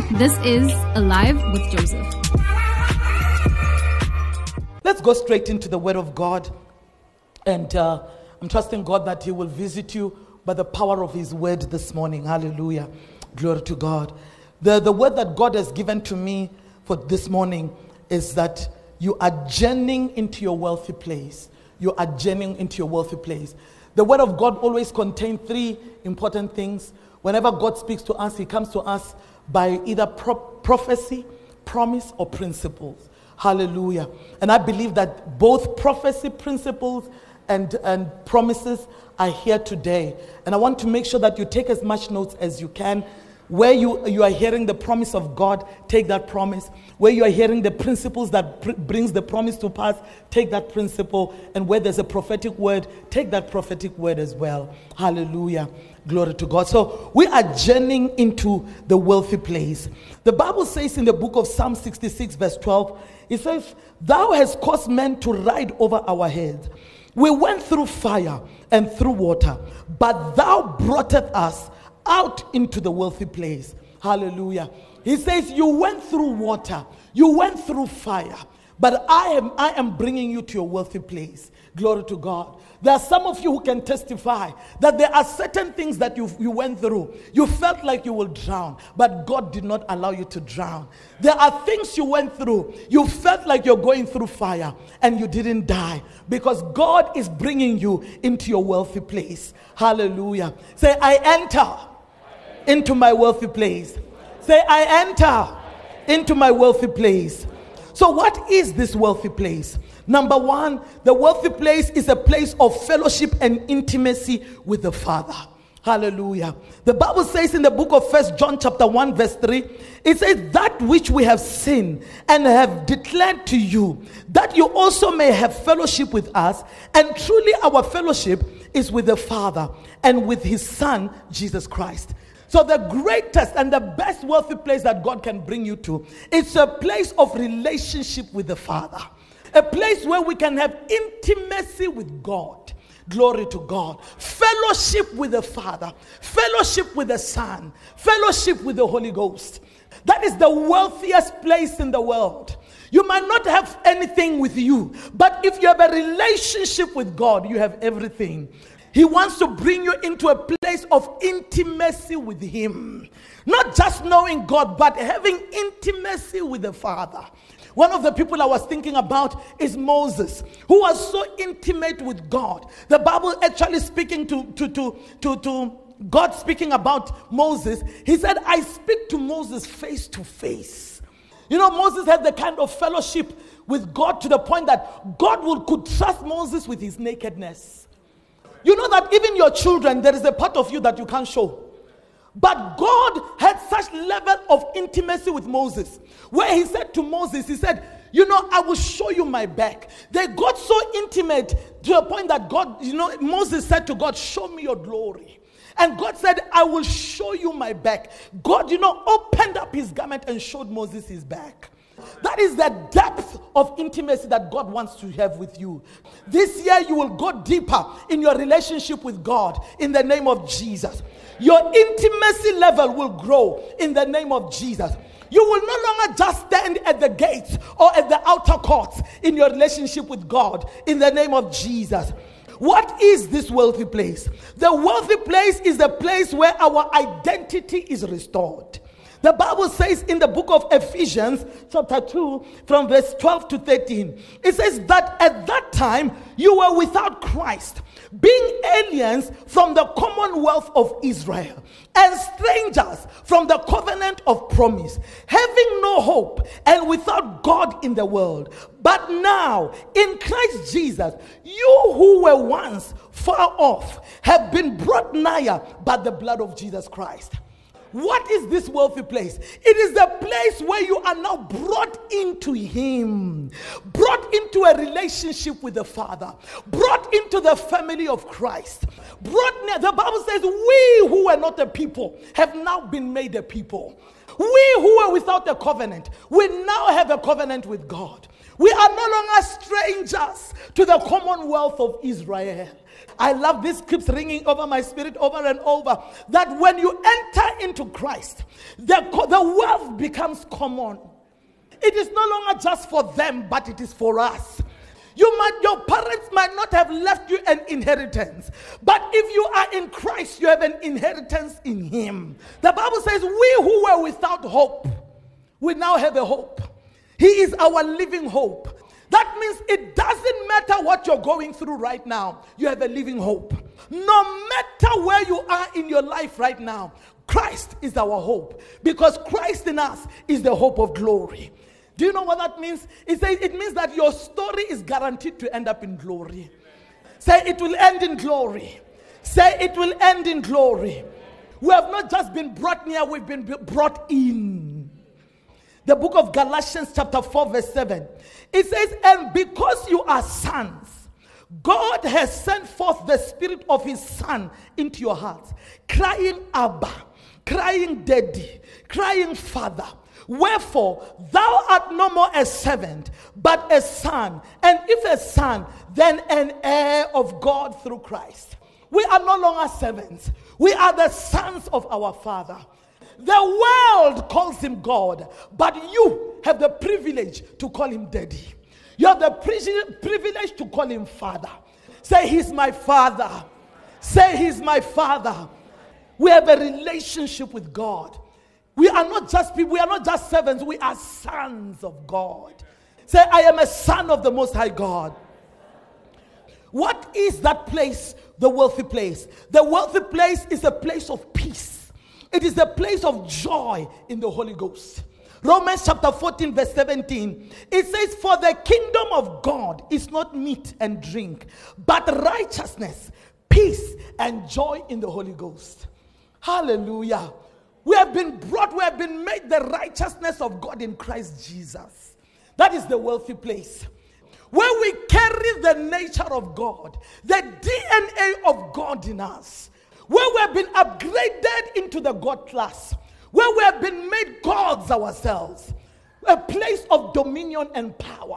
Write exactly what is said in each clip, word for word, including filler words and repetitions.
This is Alive with Joseph. Let's go straight into the Word of God. And uh, I'm trusting God that He will visit you by the power of His Word this morning. Hallelujah. Glory to God. The, the word that God has given to me for this morning is that you are journeying into your wealthy place. You are journeying into your wealthy place. The Word of God always contains three important things. Whenever God speaks to us, He comes to us by either pro- prophecy, promise, or principles. Hallelujah. And I believe that both prophecy, principles, and, and promises are here today. And I want to make sure that you take as much notes as you can. Where you, you are hearing the promise of God, take that promise. Where you are hearing the principles that pr- brings the promise to pass, take that principle. And where there's a prophetic word, take that prophetic word as well. Hallelujah. Glory to God. So we are journeying into the wealthy place. The Bible says in the book of Psalm sixty-six verse twelve, it says, "Thou hast caused men to ride over our heads. We went through fire and through water, but thou broughtest us out into the wealthy place." Hallelujah. He says, you went through water, you went through fire, but I am I am bringing you to your wealthy place. Glory to God. There are some of you who can testify that there are certain things that you you went through. You felt like you will drown, but God did not allow you to drown. There are things you went through. You felt like you're going through fire and you didn't die because God is bringing you into your wealthy place. Hallelujah. Say, I enter into my wealthy place. Say, I enter into my wealthy place. So what is this wealthy place? Number one, the wealthy place is a place of fellowship and intimacy with the Father. Hallelujah. The Bible says in the book of First John chapter one verse three, it says, that which we have seen and have declared to you, that you also may have fellowship with us. And truly our fellowship is with the Father and with His Son, Jesus Christ. So the greatest and the best wealthy place that God can bring you to, it's a place of relationship with the Father. A place where we can have intimacy with God. Glory to God. Fellowship with the Father. Fellowship with the Son. Fellowship with the Holy Ghost. That is the wealthiest place in the world. You might not have anything with you, but if you have a relationship with God, you have everything. He wants to bring you into a place of intimacy with Him. Not just knowing God, but having intimacy with the Father. One of the people I was thinking about is Moses, who was so intimate with God. The Bible actually speaking to, to, to, to, to God speaking about Moses, He said, I speak to Moses face to face. You know, Moses had the kind of fellowship with God to the point that God would, could trust Moses with his nakedness. You know that even your children, there is a part of you that you can't show. But God had such level of intimacy with Moses, where He said to Moses, He said, you know, I will show you my back. They got so intimate to a point that God, you know, Moses said to God, show me your glory. And God said, I will show you my back. God, you know, opened up His garment and showed Moses his back. That is the depth of intimacy that God wants to have with you. This year you will go deeper in your relationship with God in the name of Jesus. Your intimacy level will grow in the name of Jesus. You will no longer just stand at the gates or at the outer courts in your relationship with God in the name of Jesus. What is this wealthy place? The wealthy place is the place where our identity is restored. The Bible says in the book of Ephesians chapter two from verse twelve to thirteen, it says that at that time you were without Christ, being aliens from the commonwealth of Israel and strangers from the covenant of promise, having no hope and without God in the world. But now in Christ Jesus, you who were once far off have been brought nigher by the blood of Jesus Christ. What is this wealthy place? It is the place where you are now brought into Him, brought into a relationship with the Father, brought into the family of Christ. Brought near. The Bible says, we who were not a people have now been made a people. We who were without a covenant, we now have a covenant with God. We are no longer strangers to the commonwealth of Israel. I love this keeps ringing over my spirit over and over, that when you enter into Christ, the, the wealth becomes common. It is no longer just for them, but it is for us. You might, your parents might not have left you an inheritance, but if you are in Christ, you have an inheritance in Him. The Bible says, we who were without hope, we now have a hope. He is our living hope. That means it doesn't matter what you're going through right now, you have a living hope. No matter where you are in your life right now, Christ is our hope, because Christ in us is the hope of glory. Do you know what that means? It says it means that your story is guaranteed to end up in glory. Say it will end in glory. Say it will end in glory. We have not just been brought near, we've been brought in. The book of Galatians chapter four verse seven. It says, and because you are sons, God has sent forth the Spirit of His Son into your hearts, crying Abba, crying Daddy, crying Father. Wherefore, thou art no more a servant, but a son. And if a son, then an heir of God through Christ. We are no longer servants. We are the sons of our Father. The world calls Him God, but you have the privilege to call Him Daddy. You have the privilege to call Him Father. Say, He's my Father. Say, He's my Father. We have a relationship with God. We are not just people, we are not just servants, we are sons of God. Say, I am a son of the Most High God. What is that place, the wealthy place? The wealthy place is a place of peace. It is a place of joy in the Holy Ghost. Romans chapter fourteen verse seventeen. It says, for the kingdom of God is not meat and drink, but righteousness, peace, and joy in the Holy Ghost. Hallelujah. We have been brought, we have been made the righteousness of God in Christ Jesus. That is the wealthy place. Where we carry the nature of God, the D N A of God in us. Where we have been upgraded into the God class. Where we have been made gods ourselves. A place of dominion and power.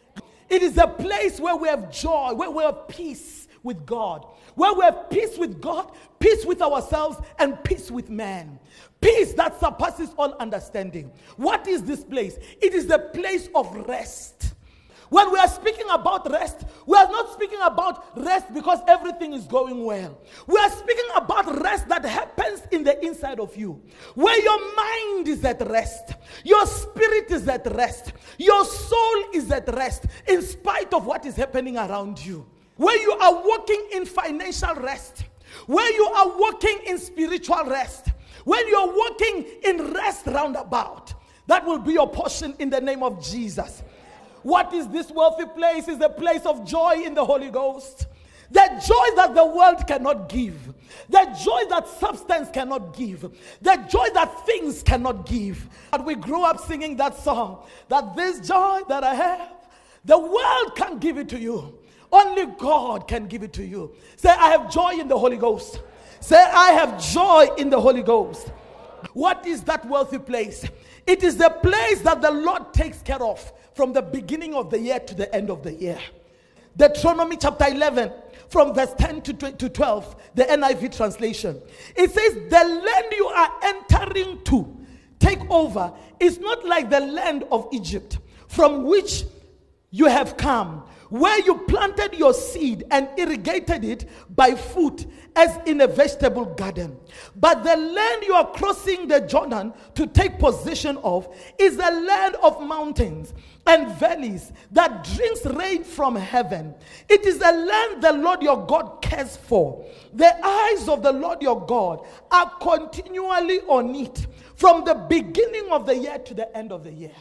It is a place where we have joy, where we have peace with God. Where we have peace with God, peace with ourselves, and peace with man. Peace that surpasses all understanding. What is this place? It is the place of rest. When we are speaking about rest, we are not speaking about rest because everything is going well. We are speaking about rest that happens in the inside of you. Where your mind is at rest. Your spirit is at rest. Your soul is at rest in spite of what is happening around you. Where you are walking in financial rest. Where you are walking in spiritual rest. When you are walking in rest roundabout. That will be your portion in the name of Jesus. What is this wealthy place? Is a place of joy in the Holy Ghost. The joy that the world cannot give. The joy that substance cannot give. The joy that things cannot give. And we grew up singing that song. That this joy that I have, the world can't give it to you. Only God can give it to you. Say, I have joy in the Holy Ghost. Say, I have joy in the Holy Ghost. What is that wealthy place? It is the place that the Lord takes care of from the beginning of the year to the end of the year. Deuteronomy chapter eleven, from verse ten to twelve, the N I V translation. It says, the land you are entering to take over is not like the land of Egypt, from which you have come, where you planted your seed and irrigated it by foot as in a vegetable garden. But the land you are crossing the Jordan to take possession of is a land of mountains and valleys that drinks rain from heaven. It is a land the Lord your God cares for. The eyes of the Lord your God are continually on it from the beginning of the year to the end of the year.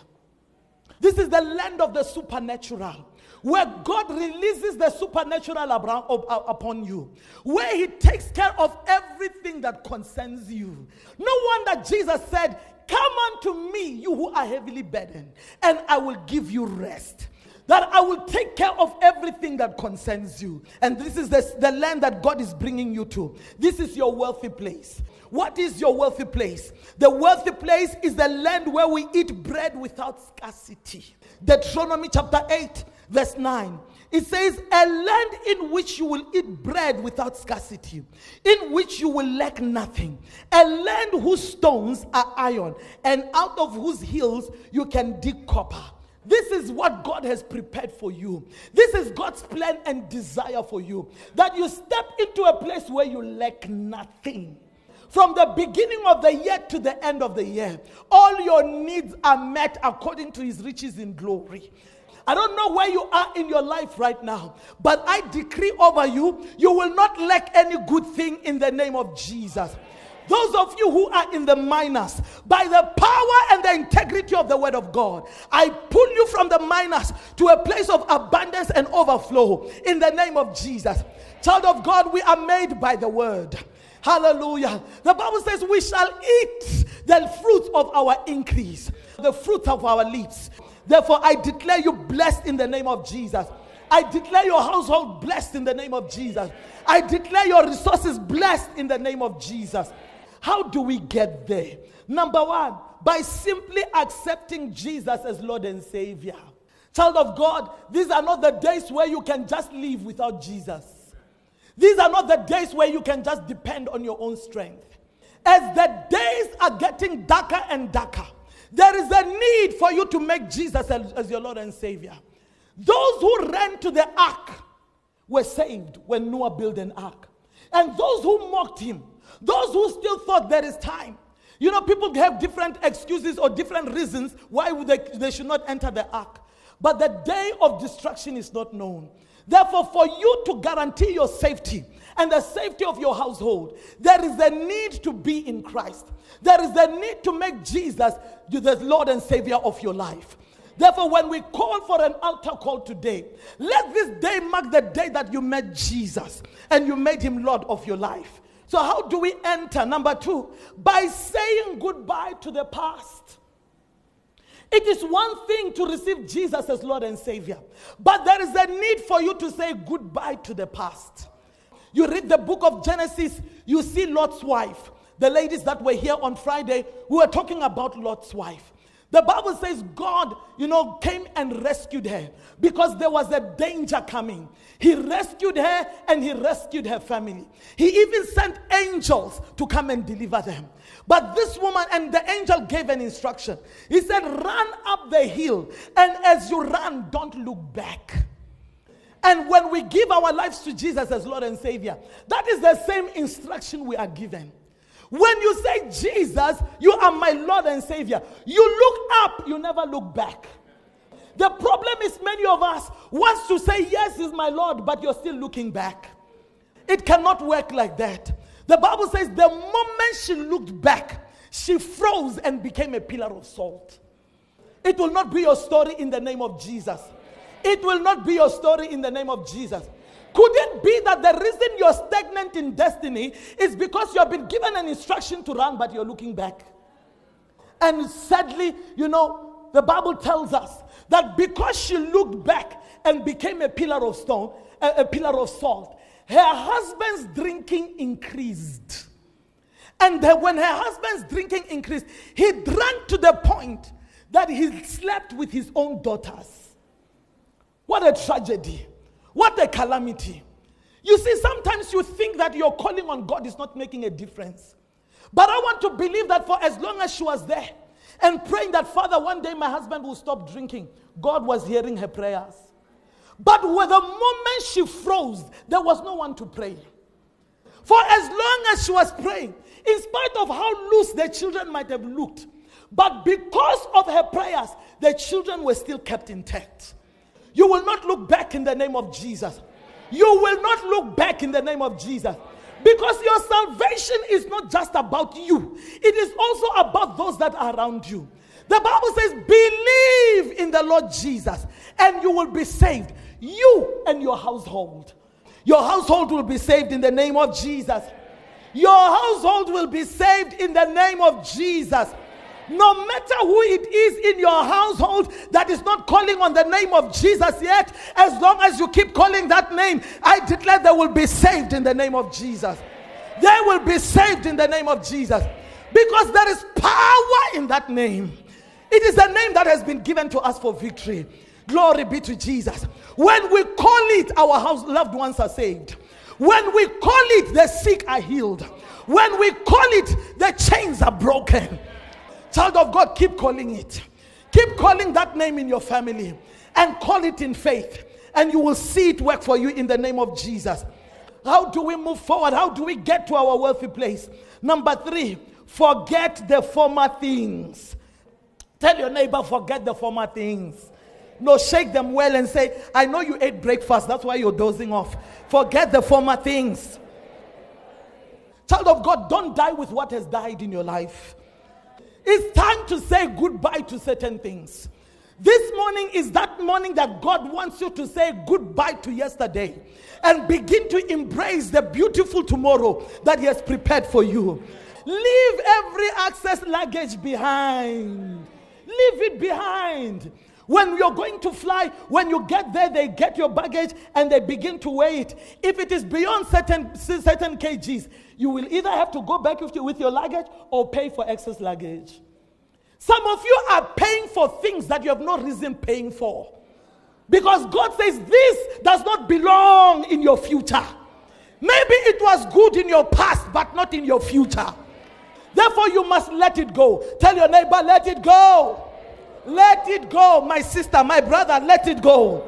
This is the land of the supernatural, where God releases the supernatural upon you, where He takes care of everything that concerns you. No wonder Jesus said, come unto me, you who are heavily burdened, and I will give you rest. That I will take care of everything that concerns you. And this is the, the land that God is bringing you to. This is your wealthy place. What is your wealthy place? The wealthy place is the land where we eat bread without scarcity. Deuteronomy chapter eight, verse nine. It says, a land in which you will eat bread without scarcity, in which you will lack nothing. A land whose stones are iron, and out of whose hills you can dig copper. This is what God has prepared for you. This is God's plan and desire for you. That you step into a place where you lack nothing. From the beginning of the year to the end of the year, all your needs are met according to his riches in glory. I don't know where you are in your life right now, but I decree over you, you will not lack any good thing in the name of Jesus. Those of you who are in the minus, by the power and the integrity of the word of God, I pull you from the minus to a place of abundance and overflow in the name of Jesus. Child of God, we are made by the word. Hallelujah. The Bible says we shall eat the fruit of our increase, the fruit of our lips. Therefore, I declare you blessed in the name of Jesus. I declare your household blessed in the name of Jesus. I declare your resources blessed in the name of Jesus. How do we get there? Number one, by simply accepting Jesus as Lord and Savior. Child of God, these are not the days where you can just live without Jesus. These are not the days where you can just depend on your own strength. As the days are getting darker and darker, there is a need for you to make Jesus as, as your Lord and Savior. Those who ran to the ark were saved when Noah built an ark. And those who mocked him, those who still thought there is time. You know, people have different excuses or different reasons why they, they should not enter the ark. But the day of destruction is not known. Therefore, for you to guarantee your safety and the safety of your household, there is a need to be in Christ. There is a need to make Jesus the Lord and Savior of your life. Therefore, when we call for an altar call today, let this day mark the day that you met Jesus and you made him Lord of your life. So how do we enter? Number two, by saying goodbye to the past. It is one thing to receive Jesus as Lord and Savior, but there is a need for you to say goodbye to the past. You read the book of Genesis, you see Lot's wife. The ladies that were here on Friday, we were talking about Lot's wife. The Bible says God, you know, came and rescued her because there was a danger coming. He rescued her and he rescued her family. He even sent angels to come and deliver them. But this woman, and the angel gave an instruction. He said, run up the hill, and as you run, don't look back. And when we give our lives to Jesus as Lord and Savior, that is the same instruction we are given. When you say, Jesus, you are my Lord and Savior, you look up, you never look back. The problem is many of us wants to say, yes, he's my Lord, but you're still looking back. It cannot work like that. The Bible says the moment she looked back, she froze and became a pillar of salt. It will not be your story in the name of Jesus. It will not be your story in the name of Jesus. Could it be that the reason you're stagnant in destiny is because you have been given an instruction to run, but you're looking back? And sadly, you know, the Bible tells us that because she looked back and became a pillar of stone, a, a pillar of salt, her husband's drinking increased. And then when her husband's drinking increased, he drank to the point that he slept with his own daughters. What a tragedy. What a calamity. You see, sometimes you think that your calling on God is not making a difference. But I want to believe that for as long as she was there and praying that, Father, one day my husband will stop drinking, God was hearing her prayers. But with the moment she froze, there was no one to pray. For as long as she was praying, in spite of how loose the children might have looked, but because of her prayers, the children were still kept intact. You will not look back in the name of Jesus. You will not look back in the name of Jesus. Because your salvation is not just about you. It is also about those that are around you. The Bible says, believe in the Lord Jesus and you will be saved. You and your household. Your household will be saved in the name of Jesus. Your household will be saved in the name of Jesus. No matter who it is in your household that is not calling on the name of Jesus yet, as long as you keep calling that name, I declare they will be saved in the name of Jesus. They will be saved in the name of Jesus. Because there is power in that name. It is a name that has been given to us for victory. Glory be to Jesus. When we call it, our house loved ones are saved. When we call it, the sick are healed. When we call it, the chains are broken. Child of God, keep calling it. Keep calling that name in your family and call it in faith, and you will see it work for you in the name of Jesus. How do we move forward? How do we get to our wealthy place? Number three, forget the former things. Tell your neighbor, forget the former things. No, shake them well and say, I know you ate breakfast, that's why you're dozing off. Forget the former things. Child of God, don't die with what has died in your life. It's time to say goodbye to certain things. This morning is that morning that God wants you to say goodbye to yesterday and begin to embrace the beautiful tomorrow that He has prepared for you. Leave every excess luggage behind. Leave it behind. When you're going to fly, when you get there, they get your baggage and they begin to weigh it. If it is beyond certain, certain kgs, you will either have to go back with your, with your luggage or pay for excess luggage. Some of you are paying for things that you have no reason paying for. Because God says this does not belong in your future. Maybe it was good in your past, but not in your future. Therefore, you must let it go. Tell your neighbor, let it go. Let it go. My sister, my brother, let it go.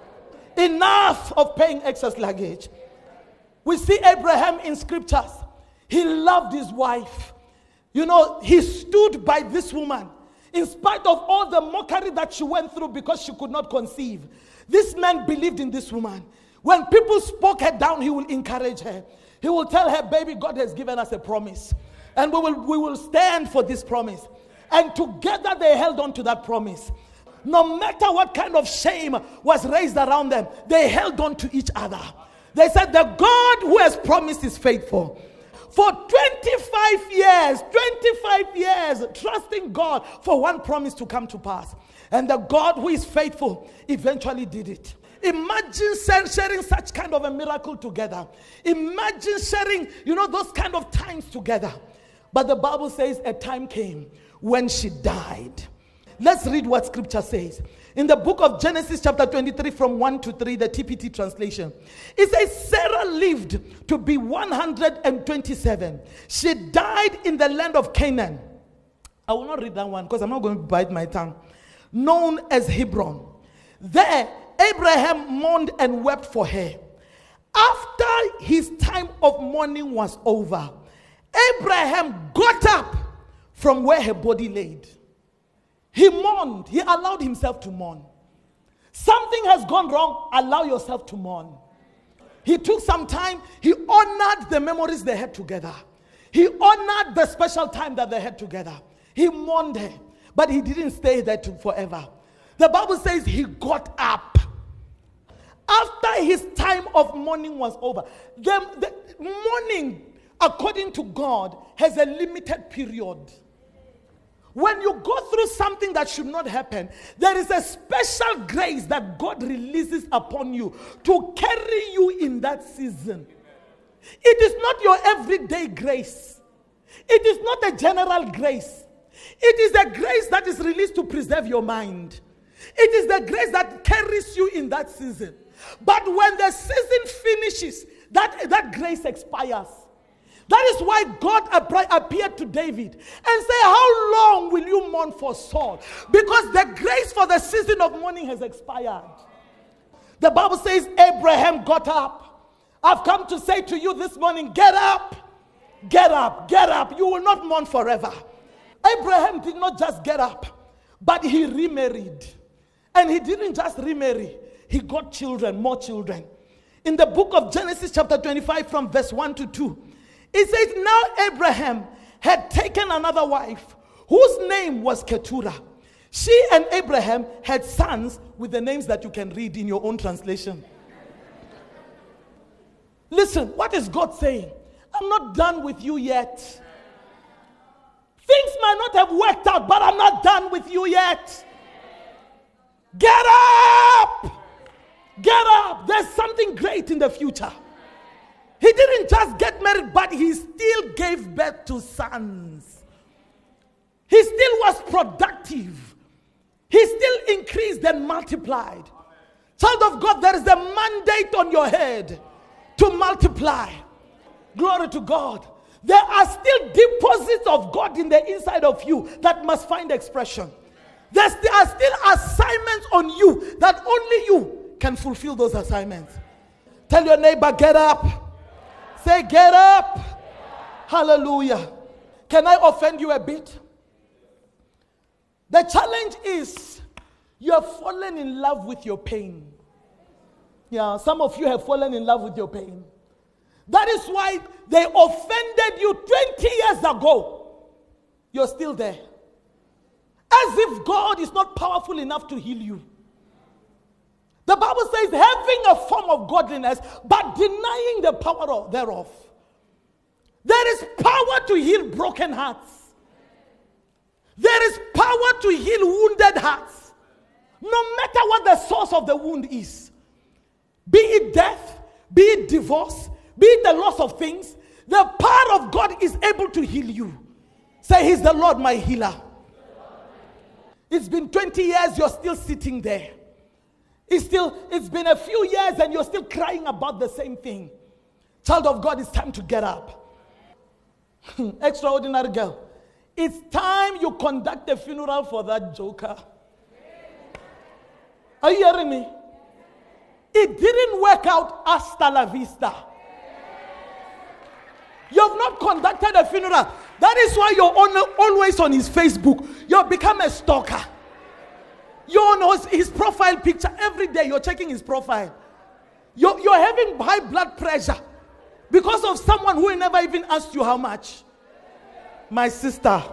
Enough of paying excess luggage. We see Abraham in scriptures. He loved his wife. You know, he stood by this woman. In spite of all the mockery that she went through because she could not conceive. This man believed in this woman. When people spoke her down, he will encourage her. He will tell her, baby, God has given us a promise. And we will, we will stand for this promise. And together they held on to that promise. No matter what kind of shame was raised around them, they held on to each other. They said, the God who has promised is faithful. For twenty-five years, twenty-five years, trusting God for one promise to come to pass. And the God who is faithful eventually did it. Imagine sharing such kind of a miracle together. Imagine sharing, you know, those kind of times together. But the Bible says a time came when she died. Let's read what scripture says. In the book of Genesis chapter twenty-three from one to three, the T P T translation. It says Sarah lived to be one hundred twenty-seven. She died in the land of Canaan. I will not read that one because I'm not going to bite my tongue. Known as Hebron. There, Abraham mourned and wept for her. After his time of mourning was over, Abraham got up from where her body laid. He mourned. He allowed himself to mourn. Something has gone wrong. Allow yourself to mourn. He took some time. He honored the memories they had together. He honored the special time that they had together. He mourned her. But he didn't stay there to forever. The Bible says he got up. After his time of mourning was over. The, the mourning, according to God, has a limited period. When you go through something that should not happen, there is a special grace that God releases upon you to carry you in that season. It is not your everyday grace. It is not a general grace. It is a grace that is released to preserve your mind. It is the grace that carries you in that season. But when the season finishes, that, that grace expires. That is why God appeared to David and said, how long will you mourn for Saul? Because the grace for the season of mourning has expired. The Bible says Abraham got up. I've come to say to you this morning, get up, get up, get up. You will not mourn forever. Abraham did not just get up, but he remarried. And he didn't just remarry. He got children, more children. In the book of Genesis chapter twenty-five from verse one to two, it says, now Abraham had taken another wife whose name was Keturah. She and Abraham had sons with the names that you can read in your own translation. Listen, what is God saying? I'm not done with you yet. Things might not have worked out, but I'm not done with you yet. Get up! Get up! There's something great in the future. He didn't just get married, but he still gave birth to sons. He still was productive. He still increased and multiplied. Child of God, there is a mandate on your head to multiply. Glory to God. There are still deposits of God in the inside of you that must find expression. There are still assignments on you that only you can fulfill those assignments. Tell your neighbor, get up. Say, get up. Hallelujah. Can I offend you a bit? The challenge is you have fallen in love with your pain. Yeah, some of you have fallen in love with your pain. That is why they offended you twenty years ago. You're still there. As if God is not powerful enough to heal you. The Bible says, having a form of godliness, but denying the power of, thereof. There is power to heal broken hearts. There is power to heal wounded hearts. No matter what the source of the wound is. Be it death, be it divorce, be it the loss of things, the power of God is able to heal you. Say, He's the Lord my healer. It's been twenty years, you're still sitting there. It's still, it's been a few years and you're still crying about the same thing. Child of God, it's time to get up. Extraordinary girl. It's time you conduct a funeral for that joker. Are you hearing me? It didn't work out, hasta la vista. You have not conducted a funeral. That is why you're on, always on his Facebook. You've become a stalker. You're on his, his profile picture every day. You're checking his profile. You're, you're having high blood pressure because of someone who never even asked you how much. My sister.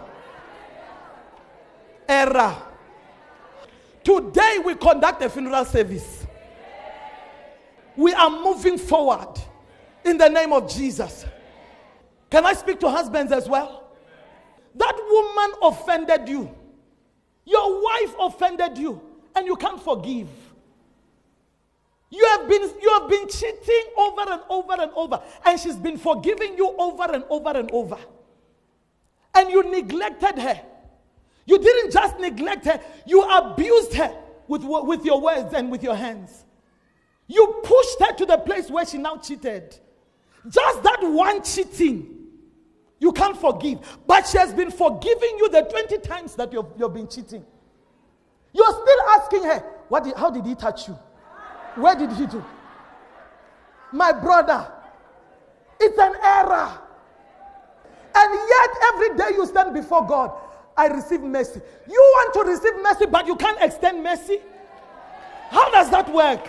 Error. Today we conduct a funeral service. We are moving forward in the name of Jesus. Can I speak to husbands as well? That woman offended you. Your wife offended you and you can't forgive. You have been you have been cheating over and over and over, and she's been forgiving you over and over and over. And you neglected her. You didn't just neglect her, you abused her with, with your words and with your hands. You pushed her to the place where she now cheated. Just that one cheating, you can't forgive. But she has been forgiving you the twenty times that you've, you've been cheating. You're still asking her, what did, how did he touch you? Where did he do? My brother, it's an error. And yet every day you stand before God, I receive mercy. You want to receive mercy, but you can't extend mercy? How does that work?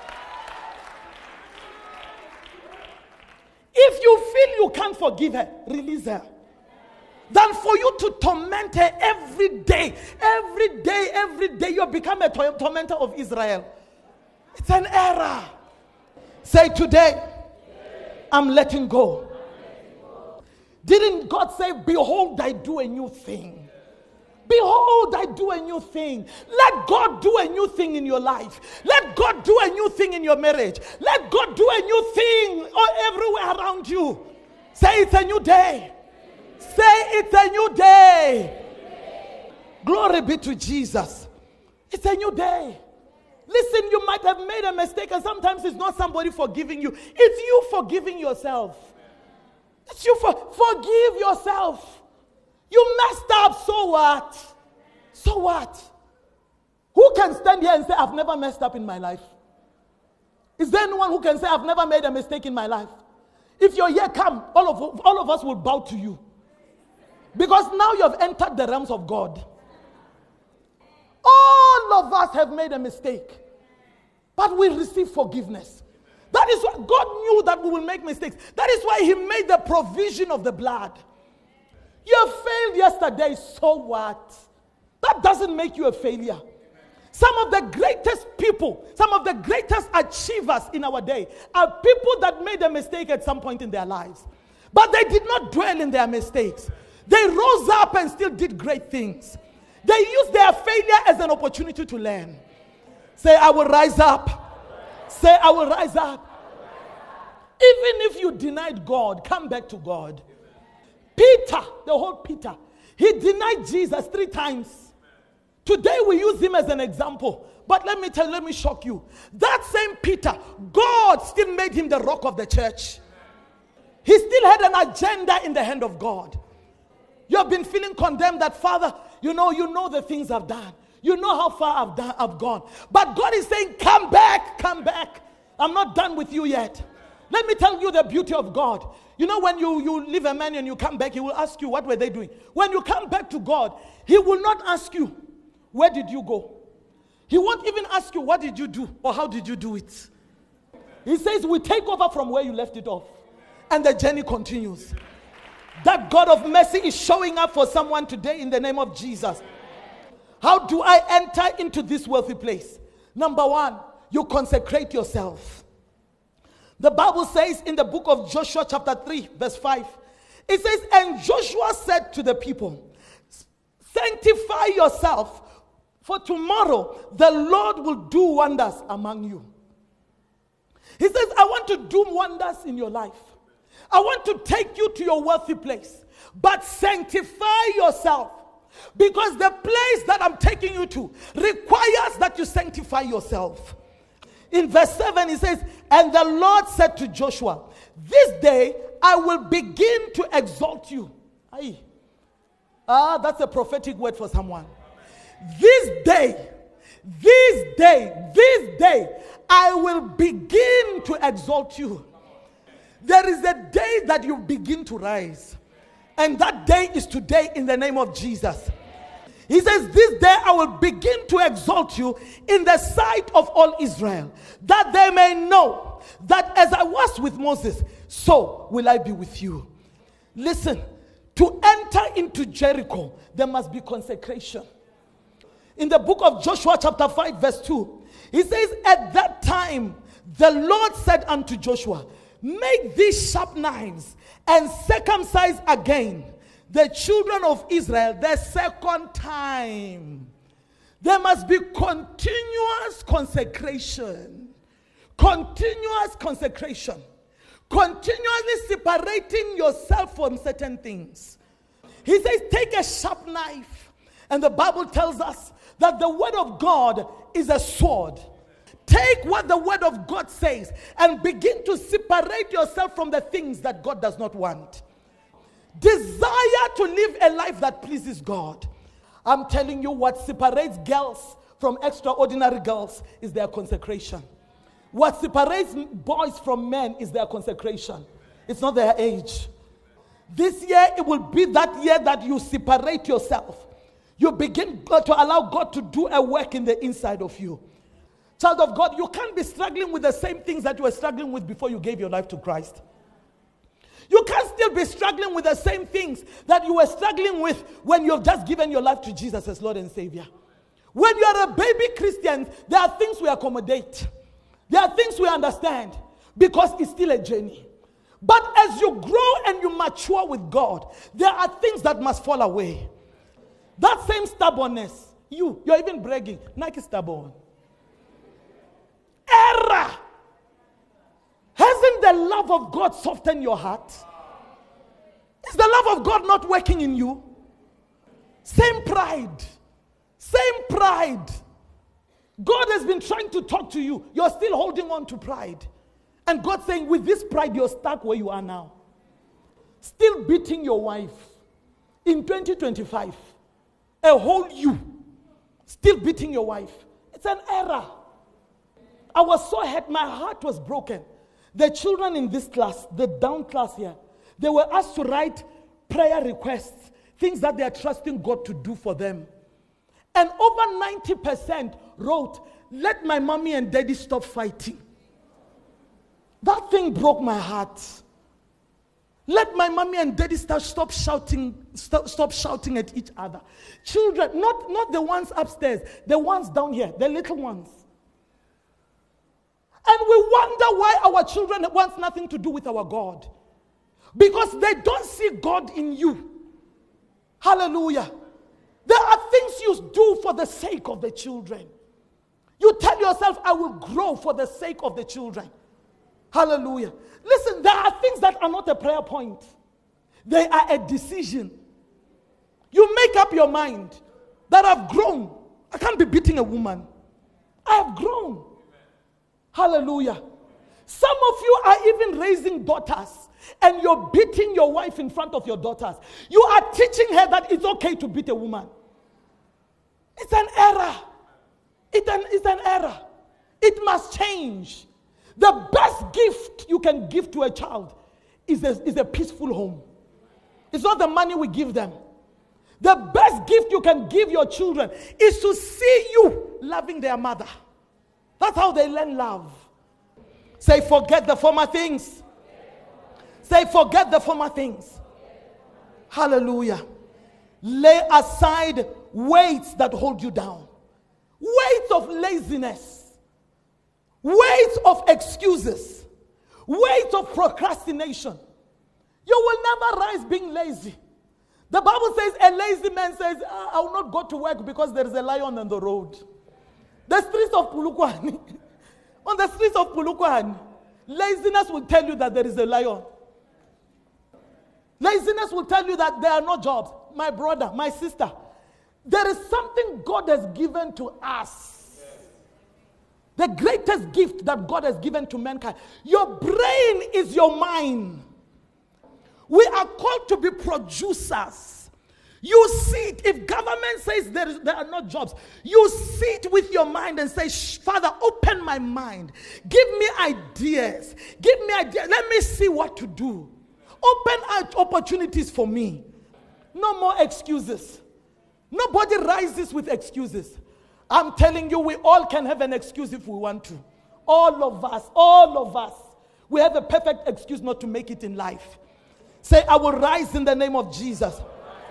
If you feel you can't forgive her, release her. Than for you to torment her every day, every day, every day, you become a tor- tormentor of Israel. It's an error. Say today, I'm letting go. Didn't God say, behold, I do a new thing? Behold, I do a new thing. Let God do a new thing in your life. Let God do a new thing in your marriage. Let God do a new thing everywhere around you. Say it's a new day. Say it's a new day. Glory be to Jesus. It's a new day. Listen, you might have made a mistake, and sometimes it's not somebody forgiving you. It's you forgiving yourself. It's you for forgive yourself. You messed up, so what? So what? Who can stand here and say, I've never messed up in my life? Is there anyone who can say, I've never made a mistake in my life? If you're here, come, all of, all of us will bow to you. Because now you have entered the realms of God. All of us have made a mistake. But we receive forgiveness. That is why God knew that we will make mistakes. That is why He made the provision of the blood. You failed yesterday, so what? That doesn't make you a failure. Some of the greatest people, some of the greatest achievers in our day are people that made a mistake at some point in their lives. But they did not dwell in their mistakes. They rose up and still did great things. They used their failure as an opportunity to learn. Say, I will rise up. Say, I will rise up. Even if you denied God, come back to God. Peter, the whole Peter, he denied Jesus three times. Today we use him as an example. But let me tell you, let me shock you. That same Peter, God still made him the rock of the church. He still had an agenda in the hand of God. You have been feeling condemned that, Father, you know, you know the things I've done. You know how far I've done, I've gone. But God is saying, come back, come back. I'm not done with you yet. Let me tell you the beauty of God. You know, when you, you leave a man and you come back, he will ask you, what were they doing? When you come back to God, he will not ask you, where did you go? He won't even ask you, what did you do? Or how did you do it? He says, we take over from where you left it off. And the journey continues. That God of mercy is showing up for someone today in the name of Jesus. How do I enter into this wealthy place? Number one, you consecrate yourself. The Bible says in the book of Joshua chapter three, verse five, it says, and Joshua said to the people, sanctify yourself, for tomorrow the Lord will do wonders among you. He says, I want to do wonders in your life. I want to take you to your wealthy place, but sanctify yourself, because the place that I'm taking you to requires that you sanctify yourself. In verse seven, it says, and the Lord said to Joshua, this day I will begin to exalt you. Aye. Ah, that's a prophetic word for someone. This day, this day, this day, I will begin to exalt you. There is a day that you begin to rise. And that day is today in the name of Jesus. He says, this day I will begin to exalt you in the sight of all Israel, that they may know that as I was with Moses, so will I be with you. Listen, to enter into Jericho, there must be consecration. In the book of Joshua chapter five, verse two, he says, at that time, the Lord said unto Joshua, make these sharp knives and circumcise again the children of Israel the second time. There must be continuous consecration. Continuous consecration. Continuously separating yourself from certain things. He says, take a sharp knife. And the Bible tells us that the word of God is a sword. Take what the word of God says and begin to separate yourself from the things that God does not want. Desire to live a life that pleases God. I'm telling you, what separates girls from extraordinary girls is their consecration. What separates boys from men is their consecration. It's not their age. This year, it will be that year that you separate yourself. You begin to allow God to do a work in the inside of you. Child of God, you can't be struggling with the same things that you were struggling with before you gave your life to Christ. You can't still be struggling with the same things that you were struggling with when you've just given your life to Jesus as Lord and Savior. When you are a baby Christian, there are things we accommodate. There are things we understand because it's still a journey. But as you grow and you mature with God, there are things that must fall away. That same stubbornness, you, you're even bragging, Nike stubborn. Error. Hasn't the love of God softened your heart? Is the love of God not working in you? Same pride. Same pride. God has been trying to talk to you. You're still holding on to pride. And God saying, with this pride, you're stuck where you are now. Still beating your wife. In twenty twenty-five, a whole you. Still beating your wife. It's an error. I was so hurt. My heart was broken. The children in this class, the down class here, they were asked to write prayer requests, things that they are trusting God to do for them. And over ninety percent wrote, let my mommy and daddy stop fighting. That thing broke my heart. Let my mommy and daddy start, stop shouting, stop, stop shouting at each other. Children, not, not the ones upstairs, the ones down here, the little ones. And we wonder why our children want nothing to do with our God. Because they don't see God in you. Hallelujah. There are things you do for the sake of the children. You tell yourself, I will grow for the sake of the children. Hallelujah. Listen, there are things that are not a prayer point. They are a decision. You make up your mind that I've grown. I can't be beating a woman. I have grown. Amen. Hallelujah. Some of you are even raising daughters and you're beating your wife in front of your daughters. You are teaching her that it's okay to beat a woman. It's an error. It's an, it's an error. It must change. The best gift you can give to a child is a, is a peaceful home. It's not the money we give them. The best gift you can give your children is to see you loving their mother. That's how they learn love. Say, forget the former things. Say, forget the former things. Hallelujah. Lay aside weights that hold you down. Weights of laziness. Weights of excuses. Weights of procrastination. You will never rise being lazy. The Bible says a lazy man says, I will not go to work because there is a lion on the road. The streets of Polokwane, on the streets of Polokwane, laziness will tell you that there is a lion. Laziness will tell you that there are no jobs. My brother, my sister, there is something God has given to us. The greatest gift that God has given to mankind. Your brain is your mind. We are called to be producers. You sit, if government says there, is, there are no jobs, you sit with your mind and say, Father, open my mind. Give me ideas. Give me ideas. Let me see what to do. Open out opportunities for me. No more excuses. Nobody rises with excuses. I'm telling you, we all can have an excuse if we want to. All of us, all of us. We have a perfect excuse not to make it in life. Say, I will rise in the name of Jesus.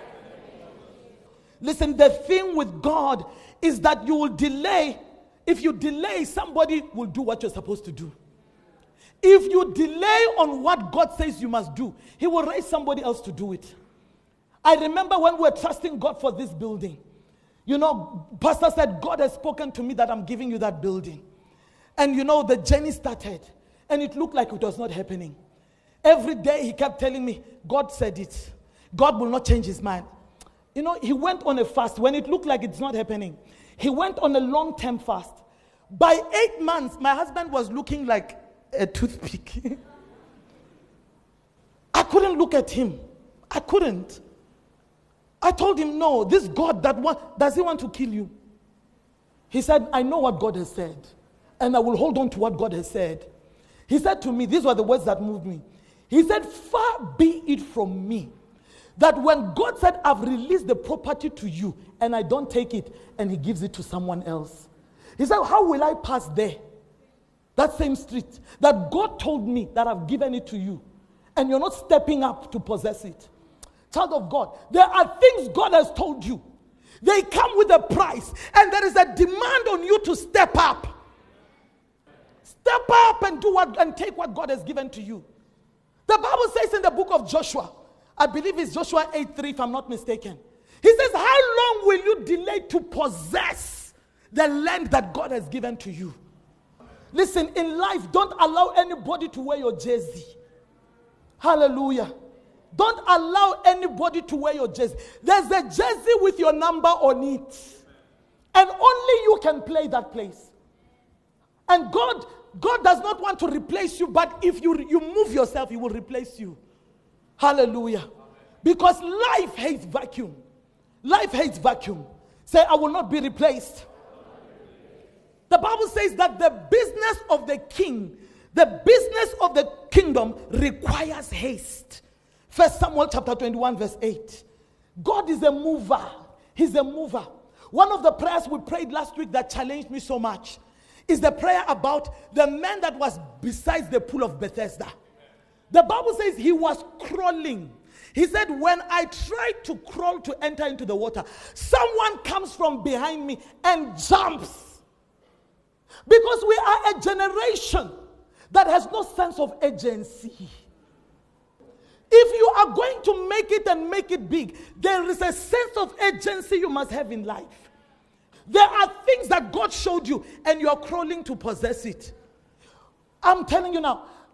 Listen, the thing with God is that you will delay. If you delay, somebody will do what you're supposed to do. If you delay on what God says you must do, He will raise somebody else to do it. I remember when we were trusting God for this building. You know, Pastor said, God has spoken to me that I'm giving you that building. And you know, the journey started. And it looked like it was not happening. Every day he kept telling me, God said it. God will not change his mind. You know, he went on a fast when it looked like it's not happening. He went on a long-term fast. By eight months, my husband was looking like a toothpick. I couldn't look at him. I couldn't. I told him, no, this God, that want, does he want to kill you? He said, I know what God has said. And I will hold on to what God has said. He said to me, these were the words that moved me. He said, far be it from me that when God said, I've released the property to you and I don't take it and he gives it to someone else. He said, how will I pass there? That same street that God told me that I've given it to you and you're not stepping up to possess it. Child of God, there are things God has told you. They come with a price and there is a demand on you to step up. Step up and do what and take what God has given to you. The Bible says in the book of Joshua, I believe it's Joshua eight three if I'm not mistaken. He says, how long will you delay to possess the land that God has given to you? Listen, in life, don't allow anybody to wear your jersey. Hallelujah. Don't allow anybody to wear your jersey. There's a jersey with your number on it. And only you can play that place. And God, God does not want to replace you, but if you, you move yourself, He will replace you. Hallelujah. Amen. Because life hates vacuum. Life hates vacuum. Say, I will not be replaced. The Bible says that the business of the king, the business of the kingdom requires haste. First Samuel chapter twenty-one verse eight. God is a mover. He's a mover. One of the prayers we prayed last week that challenged me so much is the prayer about the man that was beside the pool of Bethesda. The Bible says he was crawling. He said, when I tried to crawl to enter into the water, someone comes from behind me and jumps. Because we are a generation that has no sense of agency. If you are going to make it and make it big, there is a sense of agency you must have in life. There are things that God showed you and you are crawling to possess it. I'm telling you now,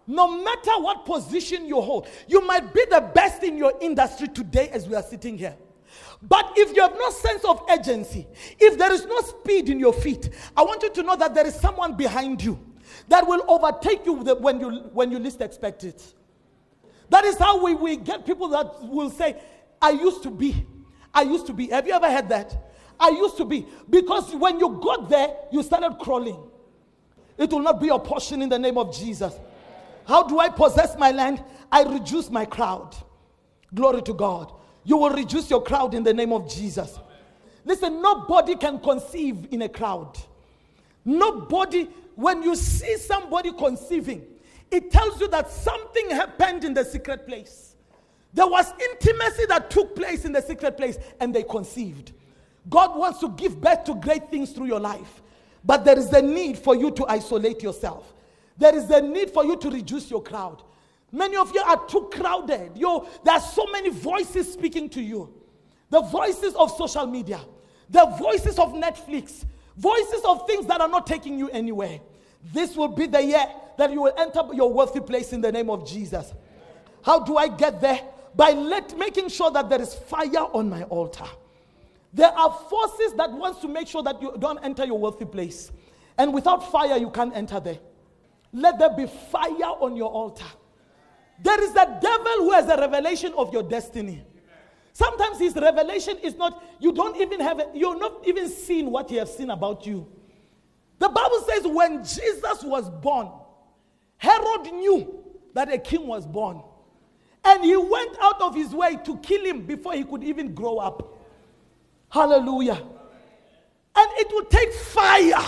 No matter what position you hold, you might be the best in your industry today as we are sitting here. But if you have no sense of urgency, if there is no speed in your feet, I want you to know that there is someone behind you that will overtake you when you, when you least expect it. That is how we, we get people that will say, I used to be. I used to be. Have you ever heard that? I used to be. Because when you got there, you started crawling. It will not be your portion in the name of Jesus. How do I possess my land? I reduce my crowd. Glory to God. You will reduce your crowd in the name of Jesus. Listen, nobody can conceive in a crowd. Nobody, when you see somebody conceiving, it tells you that something happened in the secret place. There was intimacy that took place in the secret place, and they conceived. God wants to give birth to great things through your life. But there is a need for you to isolate yourself. There is a need for you to reduce your crowd. Many of you are too crowded. You, there are so many voices speaking to you. The voices of social media. The voices of Netflix. Voices of things that are not taking you anywhere. This will be the year that you will enter your wealthy place in the name of Jesus. How do I get there? By let, making sure that there is fire on my altar. There are forces that wants to make sure that you don't enter your wealthy place. And without fire, you can't enter there. Let there be fire on your altar. There is a devil who has a revelation of your destiny. Sometimes his revelation is not, you don't even have it, you're not even seeing what he has seen about you. The Bible says when Jesus was born, Herod knew that a king was born. And he went out of his way to kill him before he could even grow up. Hallelujah. And it will take fire.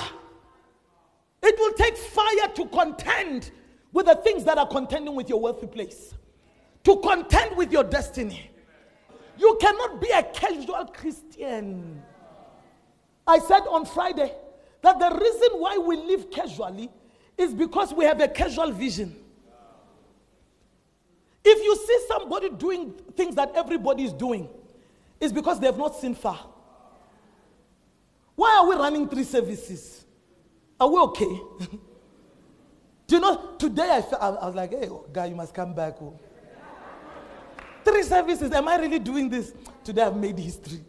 It will take fire to contend with the things that are contending with your wealthy place. To contend with your destiny. You cannot be a casual Christian. I said on Friday that the reason why we live casually is because we have a casual vision. If you see somebody doing things that everybody is doing, it's because they have not seen far. Why are we running three services? Are we okay? Do you know, today I, felt, I was like, hey, guy, you must come back. Oh. Three services, am I really doing this? Today I've made history.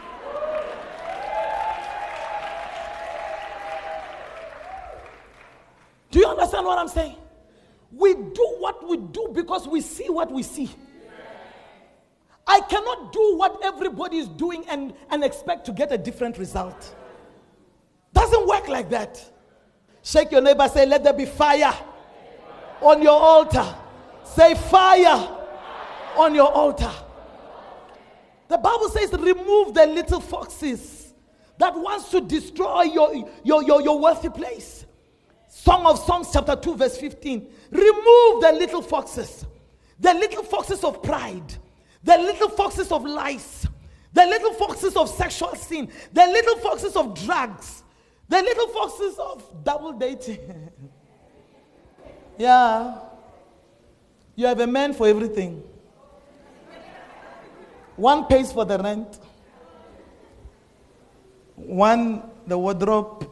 Do you understand what I'm saying? We do what we do because we see what we see. I cannot do what everybody is doing and, and expect to get a different result. Doesn't work like that. Shake your neighbor, say, let there be fire on your altar. Say fire on your altar. The Bible says remove the little foxes that wants to destroy your, your, your, your wealthy place. Song of Songs chapter two verse fifteen. Remove the little foxes. The little foxes of pride. The little foxes of lies. The little foxes of sexual sin. The little foxes of drugs. The little foxes of double dating. Yeah. You have a man for everything. One pays for the rent. One the wardrobe.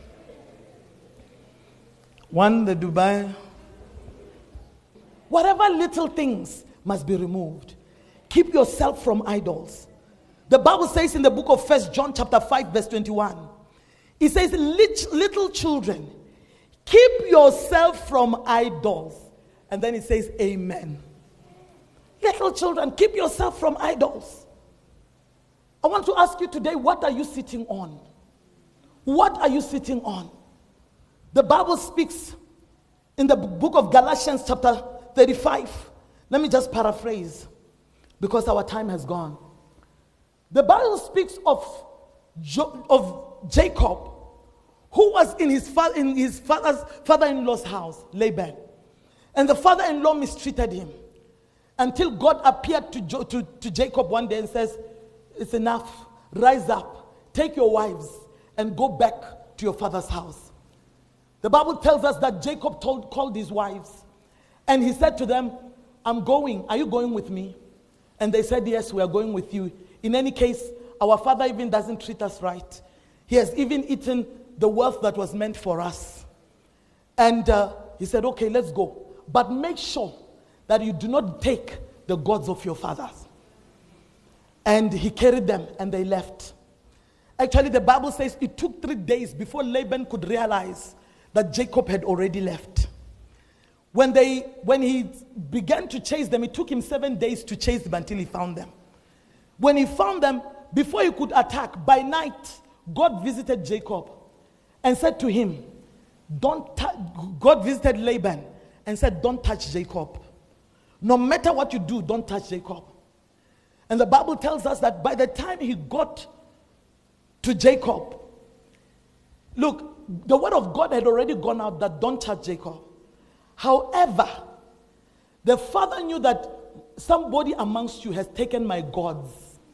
One the Dubai. Whatever little things must be removed. Keep yourself from idols. The Bible says in the book of First John chapter five verse twenty-one. It says, little children, keep yourself from idols. And then it says, amen. Little children, keep yourself from idols. I want to ask you today, what are you sitting on? What are you sitting on? The Bible speaks in the book of Galatians chapter thirty-five. Let me just paraphrase because our time has gone. The Bible speaks of, jo- of Jacob, who was in his, fa- in his father's father-in-law's house, Laban. And the father-in-law mistreated him until God appeared to, jo- to, to Jacob one day and says, it's enough, rise up, take your wives and go back to your father's house. The Bible tells us that Jacob told, called his wives and he said to them, I'm going, are you going with me? And they said, yes, we are going with you. In any case, our father even doesn't treat us right. He has even eaten the wealth that was meant for us. And uh, he said, okay, let's go. but make sure that you do not take the gods of your fathers. And he carried them and they left. Actually, the Bible says it took three days before Laban could realize that Jacob had already left. When they, when he began to chase them, it took him seven days to chase them until he found them. When he found them, before he could attack, by night, God visited Jacob and said to him, "Don't." T-, God visited Laban and said, "Don't touch Jacob. No matter what you do, don't touch Jacob." And the Bible tells us that by the time he got to Jacob, look, the word of God had already gone out that don't touch Jacob. However, the father knew that somebody amongst you has taken my gods.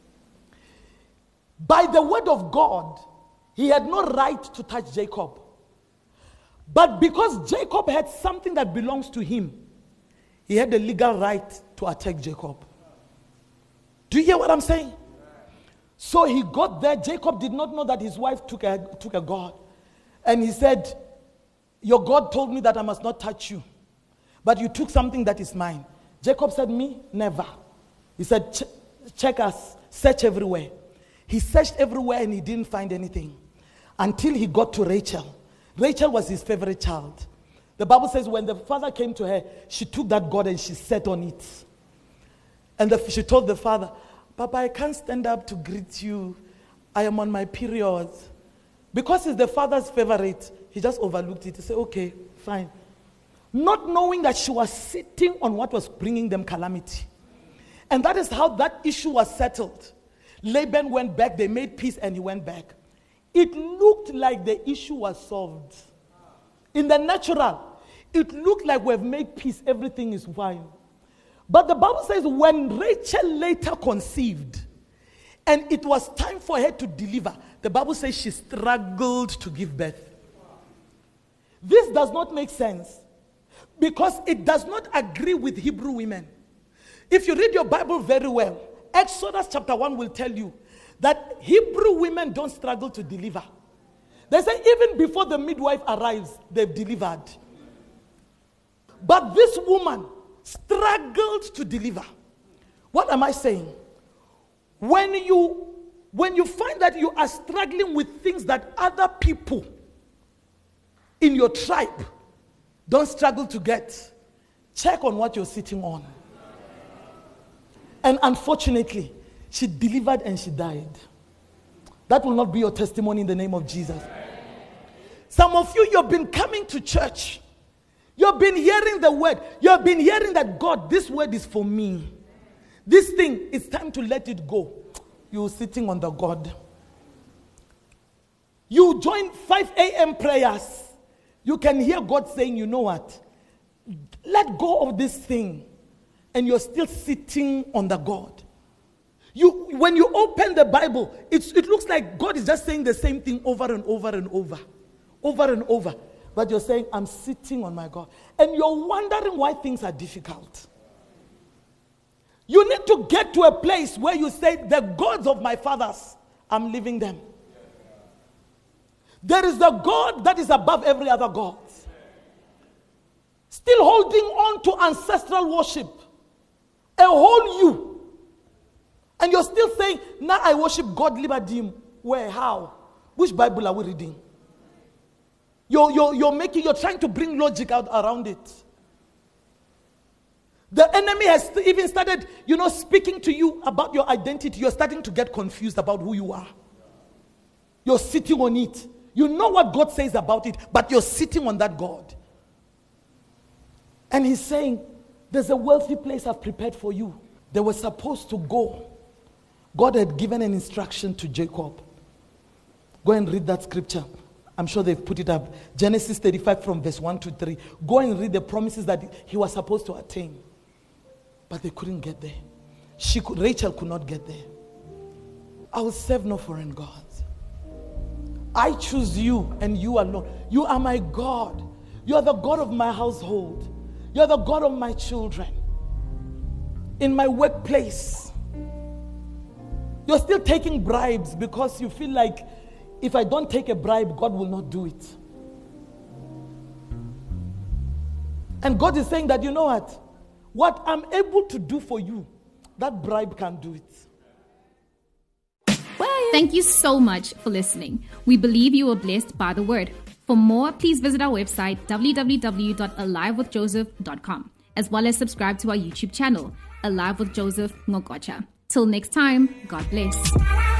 By the word of God, he had no right to touch Jacob. But because Jacob had something that belongs to him, he had the legal right to attack Jacob. Do you hear what I'm saying? So he got there. Jacob did not know that his wife took a, took a god. And he said, "Your God told me that I must not touch you. But you took something that is mine." Jacob said, "Me? Never." He said, Ch- check us, search everywhere. He searched everywhere and he didn't find anything. Until he got to Rachel. Rachel was his favorite child. The Bible says when the father came to her, she took that god and she sat on it. And the, she told the father, "Papa, I can't stand up to greet you. I am on my period." Because he's the father's favorite, he just overlooked it. He said, "Okay, fine." Not knowing that she was sitting on what was bringing them calamity. And that is how that issue was settled. Laban went back, they made peace, and he went back. It looked like the issue was solved. In the natural, it looked like we've made peace, everything is fine. But the Bible says when Rachel later conceived, and it was time for her to deliver, the Bible says she struggled to give birth. This does not make sense because it does not agree with Hebrew women. If you read your Bible very well, Exodus chapter one will tell you that Hebrew women don't struggle to deliver. They say even before the midwife arrives, they've delivered. But this woman struggled to deliver. What am I saying? When you when you find that you are struggling with things that other people in your tribe don't struggle to get, check on what you're sitting on. And unfortunately, she delivered and she died. That will not be your testimony in the name of Jesus. Some of you, you've been coming to church. You've been hearing the word. You've been hearing that God, this word is for me. This thing, it's time to let it go. You're sitting on the God. You join five a.m. prayers. You can hear God saying, "You know what? Let go of this thing." And you're still sitting on the God. You, when you open the Bible, it's, it looks like God is just saying the same thing over and over and over. Over and over. But you're saying, "I'm sitting on my God." And you're wondering why things are difficult. You need to get to a place where you say, "The gods of my fathers, I'm leaving them." There is the God that is above every other God. Still holding on to ancestral worship. A whole you. And you're still saying, "Now I worship God Libadim." Where? How? Which Bible are we reading? You're, you're, you're making, you're trying to bring logic out around it. The enemy has even started, you know, speaking to you about your identity. You're starting to get confused about who you are. You're sitting on it. You know what God says about it, but you're sitting on that God. And he's saying, "There's a wealthy place I've prepared for you." They were supposed to go. God had given an instruction to Jacob. Go and read that scripture. I'm sure they've put it up. Genesis thirty-five from verse one to three. Go and read the promises that he was supposed to attain. But they couldn't get there. She could, Rachel could not get there. I will serve no foreign gods. I choose you and you alone. You are my God. You are the God of my household. You are the God of my children. In my workplace, you're still taking bribes because you feel like if I don't take a bribe, God will not do it. And God is saying that, you know what? What I'm able to do for you, that bribe can do it. Thank you so much for listening. We believe you were blessed by the word. For more, please visit our website, w w w dot alive with joseph dot com, as well as subscribe to our YouTube channel, Alive with Joseph Ngokocha. Till next time, God bless.